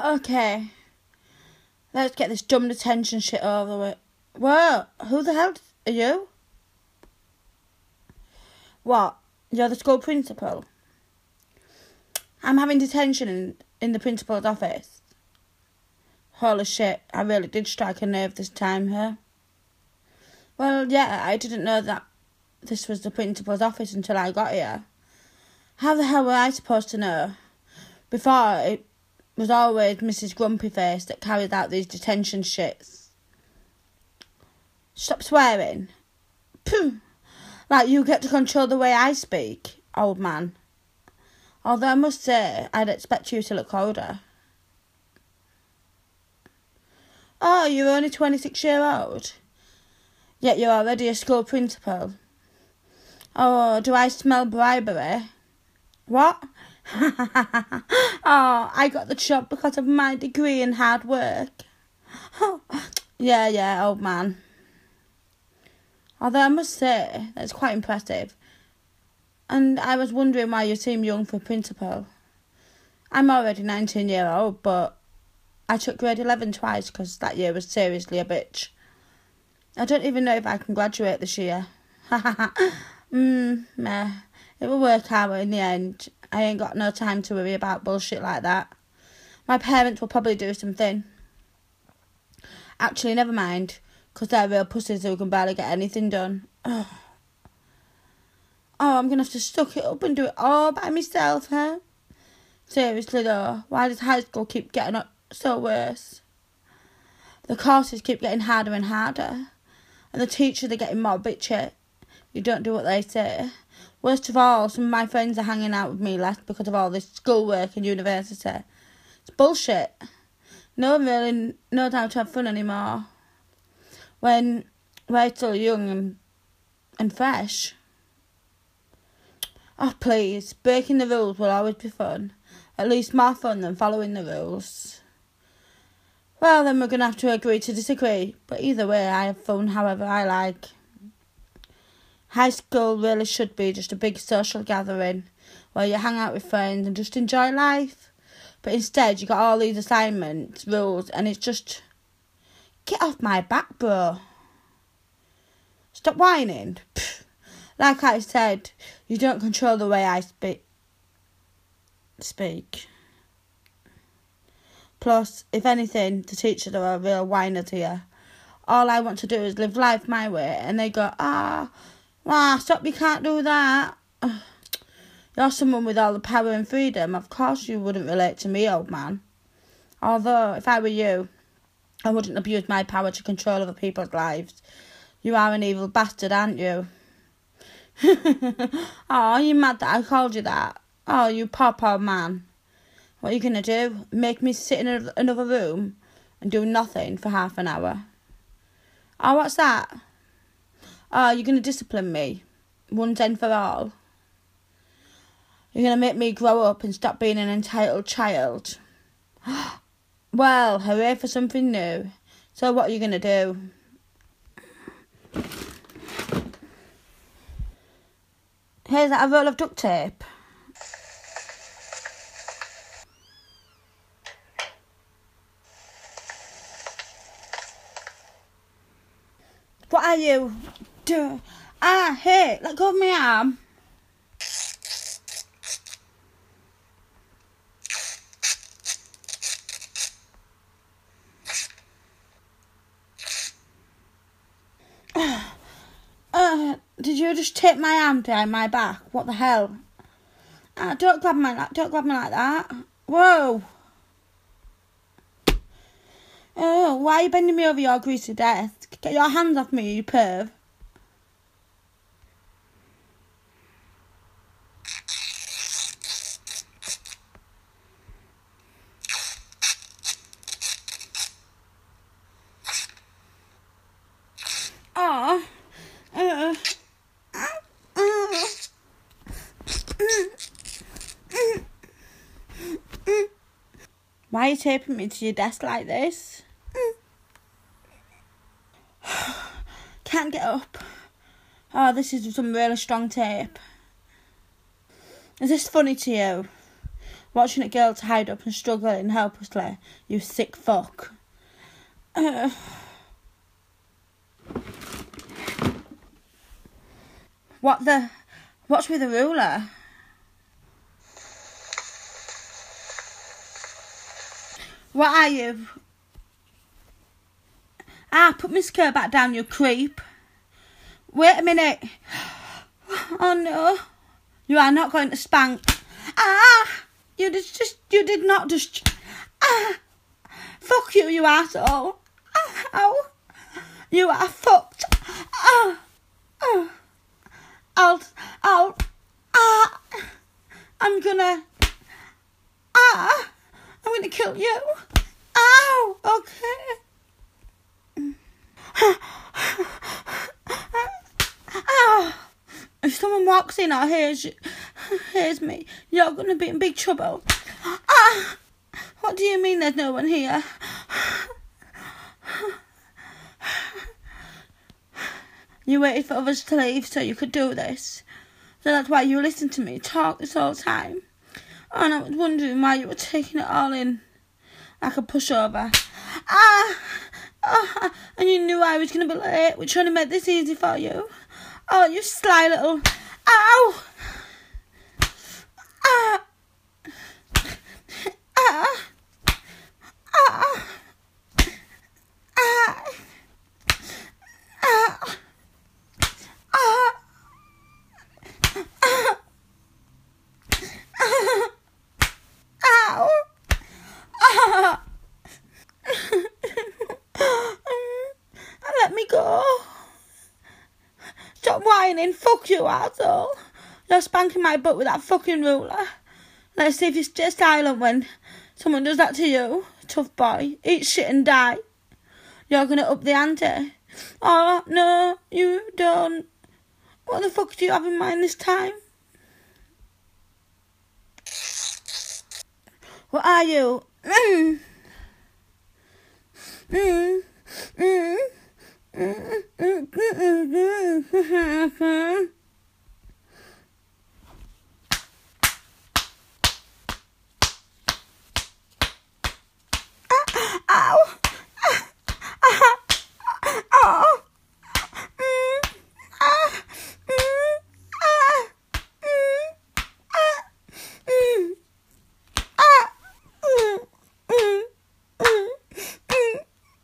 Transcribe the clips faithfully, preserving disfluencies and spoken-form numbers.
Okay. Let's get this dumb detention shit over with. Whoa, who the hell are you? What? You're the school principal? I'm having detention in, in the principal's office. Holy shit, I really did strike a nerve this time, huh? Well, yeah, I didn't know that this was the principal's office until I got here. How the hell were I supposed to know? Before, it was always Missus Grumpy Face that carried out these detention shits. Stop swearing. Pooh! Like you get to control the way I speak, old man. Although I must say, I'd expect you to look older. Oh, you're only twenty-six year old? Yet you're already a school principal. Oh, do I smell bribery? What? Oh, I got the job because of my degree and hard work. yeah, yeah, old man. Although I must say, that's quite impressive. And I was wondering why you seem young for principal. I'm already nineteen year old, but I took grade eleven twice because that year was seriously a bitch. I don't even know if I can graduate this year. mm, meh. It will work out in the end. I ain't got no time to worry about bullshit like that. My parents will probably do something. Actually, never mind, because they're real pussies who can barely get anything done. Oh, oh I'm going to have to suck it up and do it all by myself, huh? Seriously though, why does high school keep getting up so worse? The courses keep getting harder and harder, and the teachers are getting more bitchy. You don't do what they say. Worst of all, some of my friends are hanging out with me less because of all this schoolwork and university. It's bullshit. No one really knows how to have fun anymore. When we're still young and, and fresh. Oh, please. Breaking the rules will always be fun. At least more fun than following the rules. Well, then we're going to have to agree to disagree. But either way, I have fun however I like. High school really should be just a big social gathering where you hang out with friends and just enjoy life. But instead, you got all these assignments, rules, and it's just... Get off my back, bro. Stop whining. Pfft. Like I said, you don't control the way I speak. Speak. Plus, if anything, the teachers are a real whiner to you. All I want to do is live life my way, and they go, ah... Ah, stop, you can't do that. You're someone with all the power and freedom. Of course you wouldn't relate to me, old man. Although, if I were you, I wouldn't abuse my power to control other people's lives. You are an evil bastard, aren't you? Oh, you mad that I called you that? Oh, you poor, poor man. What are you going to do? Make me sit in another room and do nothing for half an hour? Oh, what's that? Oh, you're going to discipline me, once and for all. You're going to make me grow up and stop being an entitled child. Well, hooray for something new. So what are you going to do? Here's a roll of duct tape. What are you? Do ah, hey, let go of my arm. Uh, did you just take my arm behind my back? What the hell? Ah, don't grab my, don't grab me like that. Whoa. Oh, why are you bending me over your greasy desk? Get your hands off me, you perv. Oh. Uh. Why are you taping me to your desk like this? Can't get up. Oh, this is some really strong tape. Is this funny to you? watching a girl tied up and struggling helplessly. You sick fuck. Uh, what the... What's with the ruler? What are you? Ah, put my skirt back down, you creep. Wait a minute. Oh no. You are not going to spank. Ah! You did just, you did not just... Ah! Fuck you, you asshole. Ah, ow. You are fucked. Ah! Ah! I'll, I'll, ah! I'm gonna... Ah! I'm gonna kill you. Ow! Okay. Ow! If someone walks in or hears you, hears me, you're gonna be in big trouble. Ah! What do you mean there's no one here? You waited for others to leave so you could do this. So that's why you listened to me talk this whole time. And I was wondering why you were taking it all in like a pushover. Ah! Oh, and you knew I was going to be late. We're trying to make this easy for you. Oh, you sly little... Ow! Ah! Ah! Ah! Ah! Ah! Ow! Ah! Let me go. Stop whining. Fuck you, asshole. You're spanking my butt with that fucking ruler. Let's see if you stay silent when someone does that to you. Tough boy. Eat shit and die. You're gonna up the ante. Oh, no, you don't. What the fuck do you have in mind this time? What are you? Mm. Mm. Mm. Mm. Mm. Mm. Mm. Ow! Ah! Oh! Mm. Ah! Mm. Ah! Mm. Ah! Mm. Ah! Mm. Mm. Mm. Mm.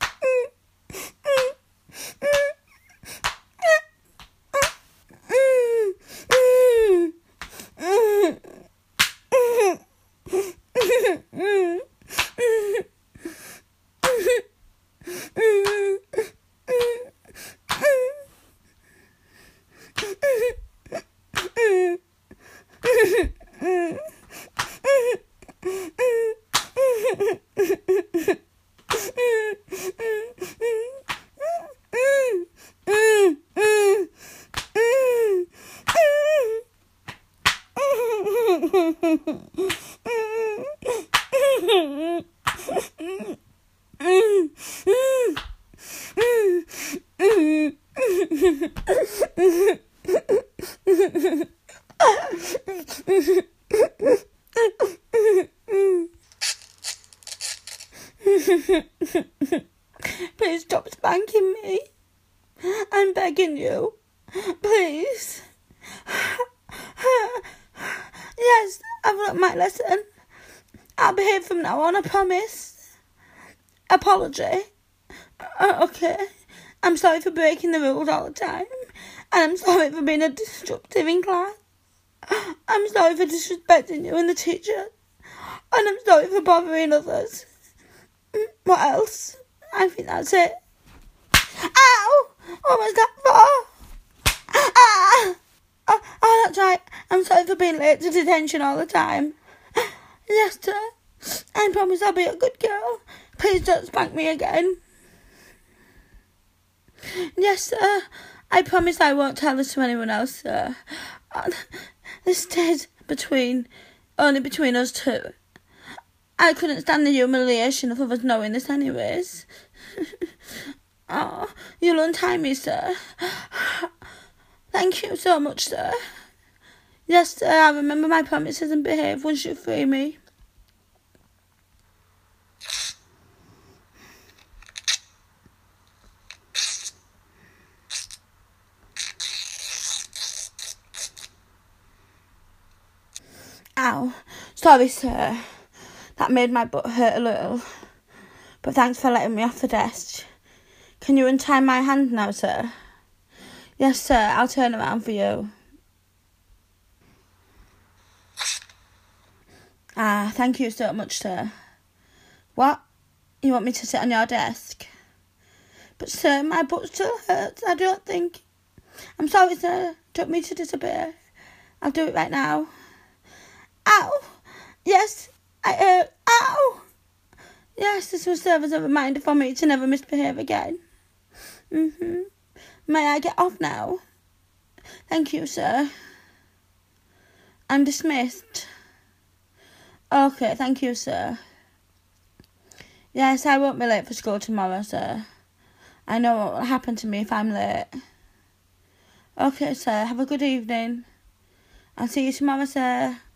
Please stop spanking me. I'm begging you. Please. Yes, I've learnt my lesson. I'll behave from now on, I promise. Apology. Uh, okay. I'm sorry for breaking the rules all the time. And I'm sorry for being a disruptive in class. I'm sorry for disrespecting you and the teacher. And I'm sorry for bothering others. What else? I think that's it. Ow! What was that for? Ah! Oh, oh, that's right. I'm sorry for being late to detention all the time. Yes, sir. I promise I'll be a good girl. Please don't spank me again. Yes, sir. I promise I won't tell this to anyone else, sir. This stays between, only between us two. I couldn't stand the humiliation of others knowing this anyways. Oh, you'll untie me, sir. Thank you so much, sir. Yes, sir, I remember my promises and behave once you free me. Ow. Sorry, sir. That made my butt hurt a little. But thanks for letting me off the desk. Can you untie my hand now, sir? Yes, sir. I'll turn around for you. Ah, thank you so much, sir. What? You want me to sit on your desk? But, sir, my butt still hurts. I don't think... I'm sorry, sir. Don't mean to disappear. I'll do it right now. Ow! Yes, I hurt. Ow! Yes, this will serve as a reminder for me to never misbehave again. Mm-hmm. May I get off now? Thank you, sir. I'm dismissed. Okay, thank you, sir. Yes, I won't be late for school tomorrow, sir. I know what will happen to me if I'm late. Okay, sir, have a good evening. I'll see you tomorrow, sir.